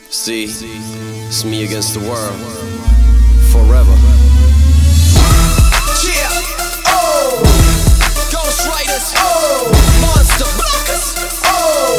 See, it's me against the world, forever. Yeah, oh, Ghost Riders, oh, Monster Blockers, oh,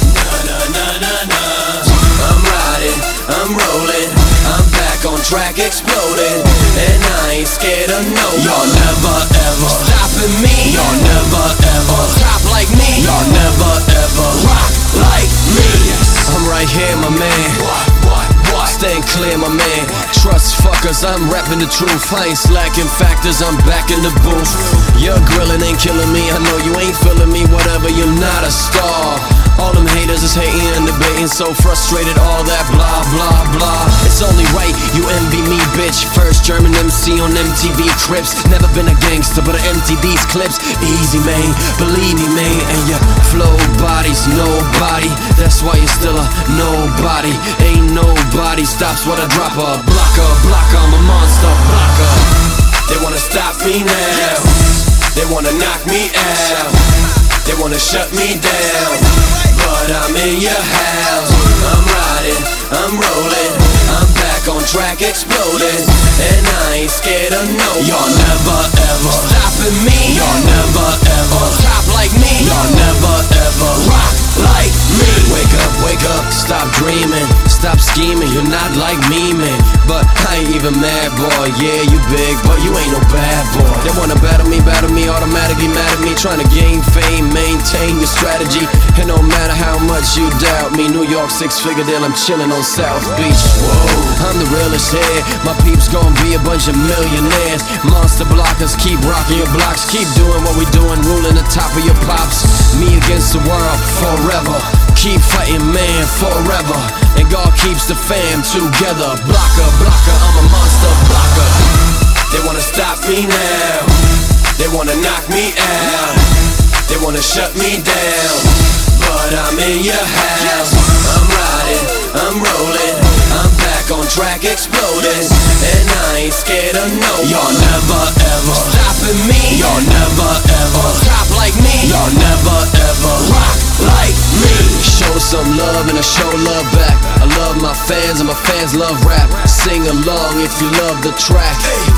na. I'm riding, I'm rolling, I'm back on track exploding, and I ain't scared of no. Y'all never ever stopping me. Y'all never ever top like me. Y'all never ever rock like me. I'm right here, my man. What? Staying clear, my man. Trust fuckers, I'm rapping the truth. I ain't slacking factors, I'm back in the booth. Your grilling ain't killing me, I know you ain't feeling me. Whatever, you're not a star. All them haters is hating and debating, so frustrated, all that blah, blah, blah. It's only right, you envy me, bitch. First German MC on MTV Crips. Never been a gangster, but I empty these clips. Easy, man, believe me, man. And your flow body's nobody. That's why you're still a nobody. Ain't nobody stops what I drop a blocker, I'm a monster blocker. They wanna stop me now. They wanna knock me out. They wanna shut me down, but I'm in your house. I'm riding, I'm rolling, I'm back on track exploding, and I ain't scared of no. Y'all never ever stopping me. Y'all never ever top like me. Y'all never ever rock like me. Wake up, stop dreaming, stop scheming. You're not like me, man. But I ain't even mad, boy. Yeah, you big, but you ain't no bad boy. They wanna battle me, automatically mad at me. Trying to gain fame, maintain your strategy. And no matter how much you doubt me, New York 6-figure deal, I'm chilling on South Beach. Whoa, I'm the realest here. My peeps gon' be a bunch of millionaires. Monster blockers, keep rocking your blocks. Keep doing what we doing, ruling the top of your pops. Me against the world, forever. Keep fighting, man, forever. And God keeps the fam together. Blocker, I'm a monster blocker. They wanna stop me now. They wanna knock me out. They wanna shut me down, but I'm in your house. I'm riding, I'm rolling, I'm back on track exploding, and I ain't scared of no. Y'all never ever stopping me. Y'all never ever top like me. Y'all never ever rock like me. Show some love and I show love back. I love my fans and my fans love rap. Sing along if you love the track.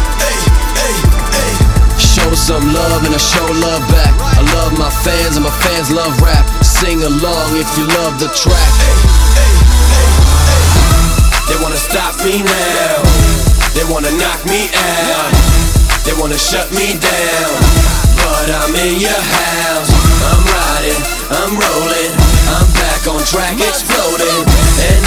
Show some love and I show love back. I love my fans and my fans love rap. Sing along if you love the track. They wanna stop me now. They wanna knock me out. They wanna shut me down, but I'm in your house. I'm riding, I'm rolling, I'm back on track exploding, and